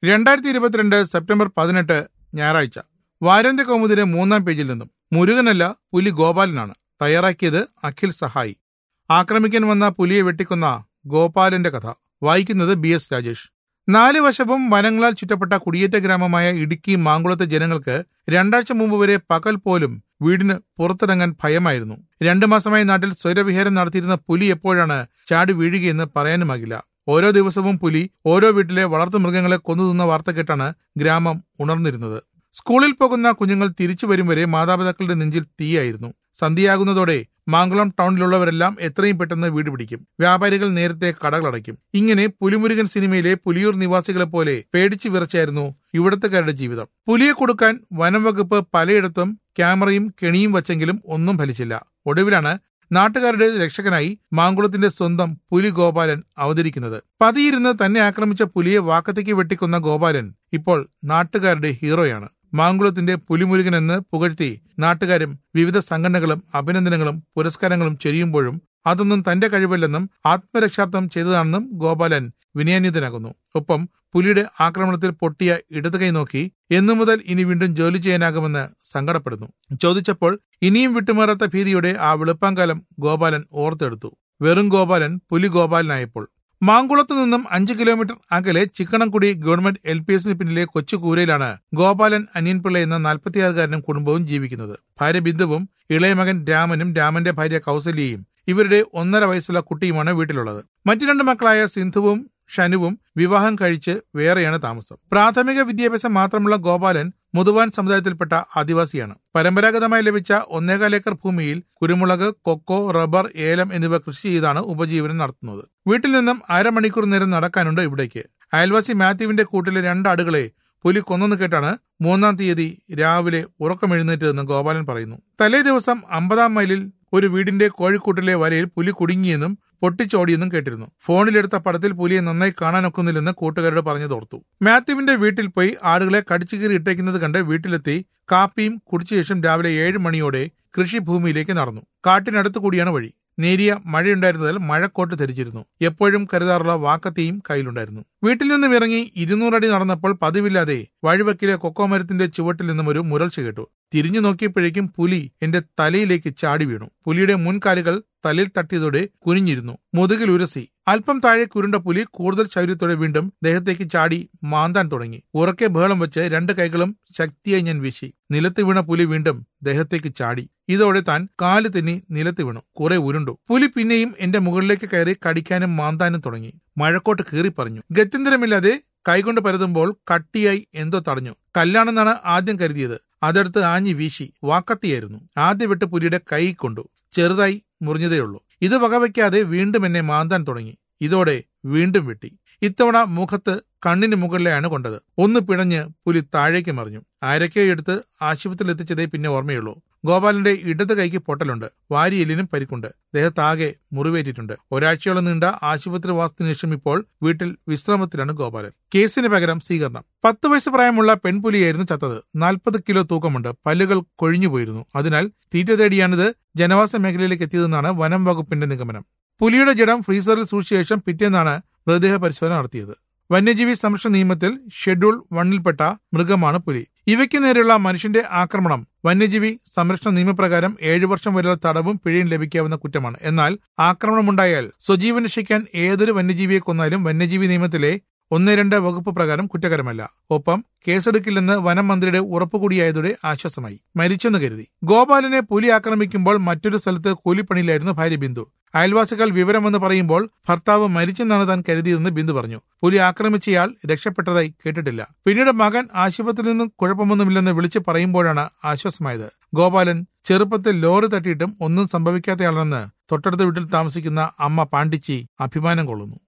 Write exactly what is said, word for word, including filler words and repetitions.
രണ്ടായിരത്തി ഇരുപത്തിരണ്ട് സെപ്റ്റംബർ പതിനെട്ട് ഞായറാഴ്ച. വാരാന്ത്യ കൗമുദിയുടെ മൂന്നാം പേജിൽ നിന്നും. മുരുകനല്ല, പുലി ഗോപാലനാണ്. തയ്യാറാക്കിയത് അഖിൽ സഹായി. ആക്രമിക്കാൻ വന്ന പുലിയെ വെട്ടിക്കൊന്ന ഗോപാലന്റെ കഥ. വായിക്കുന്നത് ബി എസ് രാജേഷ്. നാല് വശവും വനങ്ങളാൽ ചുറ്റപ്പെട്ട കുടിയേറ്റ ഗ്രാമമായ ഇടുക്കി മാങ്കുളത്തെ ജനങ്ങൾക്ക് രണ്ടാഴ്ച മുമ്പ് വരെ പകൽ പോലും വീടിന് പുറത്തിറങ്ങാൻ ഭയമായിരുന്നു. രണ്ടു മാസമായി നാട്ടിൽ സ്വൈരവിഹാരം നടത്തിയിരുന്ന പുലി എപ്പോഴാണ് ചാടി വീഴുകയെന്ന് പറയാനുമാകില്ല. ഓരോ ദിവസവും പുലി ഓരോ വീട്ടിലെ വളർത്തുമൃഗങ്ങളെ കൊന്നുതിന്ന വാർത്ത കേട്ടാണ് ഗ്രാമം ഉണർന്നിരുന്നത്. സ്കൂളിൽ പോകുന്ന കുഞ്ഞുങ്ങൾ തിരിച്ചു വരും വരെ മാതാപിതാക്കളുടെ നെഞ്ചിൽ തീയായിരുന്നു. സന്ധ്യയാകുന്നതോടെ മാങ്കുളം ടൗണിലുള്ളവരെല്ലാം എത്രയും പെട്ടെന്ന് വീട് പിടിക്കും. വ്യാപാരികൾ നേരത്തെ കടകളടയ്ക്കും. ഇങ്ങനെ പുലിമുരുകൻ സിനിമയിലെ പുലിയൂർ നിവാസികളെ പോലെ പേടിച്ചു വിറച്ചായിരുന്നു ഇവിടത്തുകാരുടെ ജീവിതം. പുലിയെ കൊടുക്കാൻ വനം വകുപ്പ് പലയിടത്തും ക്യാമറയും കെണിയും വച്ചെങ്കിലും ഒന്നും ഫലിച്ചില്ല. ഒടുവിലാണ് നാട്ടുകാരുടെ രക്ഷകനായി മാങ്കുളത്തിന്റെ സ്വന്തം പുലി ഗോപാലൻ അവതരിക്കുന്നത്. പതിയിരുന്ന് തന്നെ ആക്രമിച്ച പുലിയെ വാക്കത്തേക്ക് വെട്ടിക്കൊന്ന ഗോപാലൻ ഇപ്പോൾ നാട്ടുകാരുടെ ഹീറോയാണ്. മാങ്കുളത്തിന്റെ പുലിമുരുകൻ എന്ന് പുകഴ്ത്തി നാട്ടുകാരും വിവിധ സംഘടനകളും അഭിനന്ദനങ്ങളും പുരസ്കാരങ്ങളും ചൊരിയുമ്പോഴും അതൊന്നും തന്റെ കഴിവല്ലെന്നും ആത്മരക്ഷാർത്ഥം ചെയ്തതാണെന്നും ഗോപാലൻ വിനയാന്വിതനാകുന്നു. ഒപ്പം പുലിയുടെ ആക്രമണത്തിൽ പൊട്ടിയ ഇടതു കൈ നോക്കി എന്നു മുതൽ ഇനി വീണ്ടും ജോലി ചെയ്യാനാകുമെന്ന് സങ്കടപ്പെടുന്നു. ചോദിച്ചപ്പോൾ ഇനിയും വിട്ടുമാറാത്ത ഭീതിയുടെ ആ വെളുപ്പാങ്കാലം ഗോപാലൻ ഓർത്തെടുത്തു. വെറും ഗോപാലൻ പുലി ഗോപാലനായപ്പോൾ. മാങ്കുളത്തു നിന്നും അഞ്ചു കിലോമീറ്റർ അകലെ ചിക്കണംകുടി ഗവൺമെന്റ് എൽ പി എസിന് പിന്നിലെ കൊച്ചുകൂരയിലാണ് ഗോപാലൻ അനിയൻപിള്ള എന്ന നാൽപ്പത്തിയാറുകാരനും കുടുംബവും ജീവിക്കുന്നത്. ഭാര്യ ബിന്ദുവും ഇളയ മകൻ രാമനും രാമന്റെ ഭാര്യ കൗസല്യയും ഇവരുടെ ഒന്നര വയസ്സുള്ള കുട്ടിയുമാണ് വീട്ടിലുള്ളത്. മറ്റു രണ്ട് മക്കളായ സിന്ധുവും ഷനുവും വിവാഹം കഴിച്ച് വേറെയാണ് താമസം. പ്രാഥമിക വിദ്യാഭ്യാസം മാത്രമുള്ള ഗോപാലൻ മുതുവാൻ സമുദായത്തിൽപ്പെട്ട ആദിവാസിയാണ്. പരമ്പരാഗതമായി ലഭിച്ച ഒന്നേകാൽ ഏക്കർ ഭൂമിയിൽ കുരുമുളക്, കൊക്കോ, റബ്ബർ, ഏലം എന്നിവ കൃഷി ചെയ്താണ് ഉപജീവനം നടത്തുന്നത്. വീട്ടിൽ നിന്നും അരമണിക്കൂർ നേരം നടക്കാനുണ്ട് ഇവിടേക്ക്. അയൽവാസി മാത്യുവിന്റെ കൂട്ടിലെ രണ്ടാടുകളെ പുലി കൊന്നെന്ന് കേട്ടാണ് മൂന്നാം തീയതി രാവിലെ ഉറക്കമെഴുന്നേറ്റതെന്ന് ഗോപാലൻ പറയുന്നു. തലേ ദിവസം അമ്പതാം മൈലിൽ ഒരു വീടിന്റെ കോഴിക്കൂട്ടിലെ വലയിൽ പുലി കുടുങ്ങിയെന്നും പൊട്ടിച്ചോടിയെന്നും കേട്ടിരുന്നു. ഫോണിലെടുത്ത പടത്തിൽ പുലിയെ നന്നായി കാണാനൊക്കുന്നില്ലെന്ന് കൂട്ടുകാരോട് പറഞ്ഞു തോർത്തു. മാത്യുവിന്റെ വീട്ടിൽ പോയി ആടുകളെ കടിച്ചുകീറി ഇട്ടേക്കുന്നത് കണ്ട് വീട്ടിലെത്തി കാപ്പിയും കുടിച്ച ശേഷം രാവിലെ ഏഴ് മണിയോടെ കൃഷിഭൂമിയിലേക്ക് നടന്നു. കാട്ടിനടുത്തു കൂടിയാണ് വഴി. നേരിയ മഴയുണ്ടായിരുന്നതിൽ മഴക്കോട്ട് ധരിച്ചിരുന്നു. എപ്പോഴും കരുതാറുള്ള വാക്കത്തിയും കയ്യിലുണ്ടായിരുന്നു. വീട്ടിൽ നിന്നും ഇറങ്ങി ഇരുന്നൂറടി നടന്നപ്പോൾ പതിവില്ലാതെ വഴിവെക്കിലെ കൊക്കോ മരത്തിന്റെ ചുവട്ടിൽ നിന്നും ഒരു മുരൾച്ച കേട്ടു. തിരിഞ്ഞു നോക്കിയപ്പോഴേക്കും പുലി എന്റെ തലയിലേക്ക് ചാടി വീണു. പുലിയുടെ മുൻകാലുകൾ തലയിൽ തട്ടിയതോടെ കുനിഞ്ഞിരുന്നു. മുതുകിൽ ഉരസി. അല്പം താഴെ കുരുണ്ട പുലി കൂടുതൽ ശൗര്യത്തോടെ വീണ്ടും ദേഹത്തേക്ക് ചാടി മാന്താൻ തുടങ്ങി. ഉറക്കെ ബഹളം വെച്ച് രണ്ട് കൈകളും ശക്തിയായി ഞാൻ വീശി. നിലത്ത് വീണ പുലി വീണ്ടും ദേഹത്തേക്ക് ചാടി. ഇതോടെ താൻ കാല് തെന്നി നിലത്ത് വീണു. കുറെ ഉരുണ്ടു. പുലി പിന്നെയും എന്റെ മുകളിലേക്ക് കയറി കടിക്കാനും മാന്താനും തുടങ്ങി. മഴക്കോട്ട് കീറി പറഞ്ഞു. ഗത്യന്തരമില്ലാതെ കൈകൊണ്ട് പരതുമ്പോൾ കട്ടിയായി എന്തോ തടഞ്ഞു. കല്ലാണെന്നാണ് ആദ്യം കരുതിയത്. അതെടുത്ത് ആഞ്ഞി വീശി. വാക്കത്തിയായിരുന്നു. ആദ്യ വെട്ട് പുലിയുടെ കൈ കൊണ്ടു. ചെറുതായി മുറിഞ്ഞതേയുള്ളൂ. ഇത് വകവയ്ക്കാതെ വീണ്ടും എന്നെ മാന്താൻ തുടങ്ങി. ഇതോടെ വീണ്ടും വെട്ടി. ഇത്തവണ മുഖത്ത് കണ്ണിന് മുകളിലെയാണ് കൊണ്ടത്. ഒന്ന് പിടഞ്ഞ് പുലി താഴേക്ക് മറിഞ്ഞു. ആരൊക്കെ എടുത്ത് ആശുപത്രിയിൽ എത്തിച്ചതേ പിന്നെ ഓർമ്മയുള്ളൂ. ഗോപാലന്റെ ഇടത് കൈക്ക് പൊട്ടലുണ്ട്. വാരിയെല്ലിനും പരിക്കുണ്ട്. ദേഹത്താകെ മുറിവേറ്റിട്ടുണ്ട്. ഒരാഴ്ചയോളം നീണ്ട ആശുപത്രി വാസത്തിന് ശേഷം ഇപ്പോൾ വീട്ടിൽ വിശ്രമത്തിലാണ് ഗോപാലൻ. കേസിന് പകരം സ്വീകരണം. പത്ത് വയസ്സ് പ്രായമുള്ള പെൺപുലിയായിരുന്നു ചത്തത്. നാൽപ്പത് കിലോ തൂക്കമുണ്ട്. പല്ലുകൾ കൊഴിഞ്ഞുപോയിരുന്നു. അതിനാൽ തീറ്റ തേടിയാണിത് ജനവാസ മേഖലയിലേക്ക് എത്തിയതെന്നാണ് വനം വകുപ്പിന്റെ നിഗമനം. പുലിയുടെ ജഡം ഫ്രീസറിൽ സൂക്ഷിച്ച ശേഷം പിറ്റേന്നാണ് മൃതദേഹ പരിശോധന നടത്തിയത്. വന്യജീവി സംരക്ഷണ നിയമത്തിൽ ഷെഡ്യൂൾ വണ്ണിൽപ്പെട്ട മൃഗമാണ് പുലി. ഇവയ്ക്ക് നേരെയുള്ള മനുഷ്യന്റെ ആക്രമണം വന്യജീവി സംരക്ഷണ നിയമപ്രകാരം ഏഴു വർഷം വരെയുള്ള തടവും പിഴയും ലഭിക്കാവുന്ന കുറ്റമാണ്. എന്നാൽ ആക്രമണമുണ്ടായാൽ സ്വജീവൻ രക്ഷിക്കാൻ ഏതൊരു വന്യജീവിയെ കൊന്നാലും വന്യജീവി നിയമത്തിലെ ഒന്ന് രണ്ട് വകുപ്പ് പ്രകാരം കുറ്റകരമല്ല. ഒപ്പം കേസെടുക്കില്ലെന്ന് വനം മന്ത്രിയുടെ ഉറപ്പുകൂടിയായതോടെ ആശ്വാസമായി. മരിച്ചെന്ന് കരുതി. ഗോപാലനെ പുലി ആക്രമിക്കുമ്പോൾ മറ്റൊരു സ്ഥലത്ത് കൂലിപ്പണിയിലായിരുന്നു ഭാര്യ ബിന്ദു. അയൽവാസികൾ വിവരമെന്ന് പറയുമ്പോൾ ഭർത്താവ് മരിച്ചെന്നാണ് താൻ കരുതിയതെന്ന് ബിന്ദു പറഞ്ഞു. പുലി ആക്രമിച്ചയാൾ രക്ഷപ്പെട്ടതായി കേട്ടിട്ടില്ല. പിന്നീട് മകൻ ആശുപത്രിയിൽ നിന്നും കുഴപ്പമൊന്നുമില്ലെന്ന് വിളിച്ചു പറയുമ്പോഴാണ് ആശ്വാസമായത്. ഗോപാലൻ ചെറുപ്പത്തിൽ ലോറി തട്ടിയിട്ടും ഒന്നും സംഭവിക്കാത്തയാളെന്ന് തൊട്ടടുത്ത വീട്ടിൽ താമസിക്കുന്ന അമ്മ പാണ്ടിച്ചി അഭിമാനം കൊള്ളുന്നു.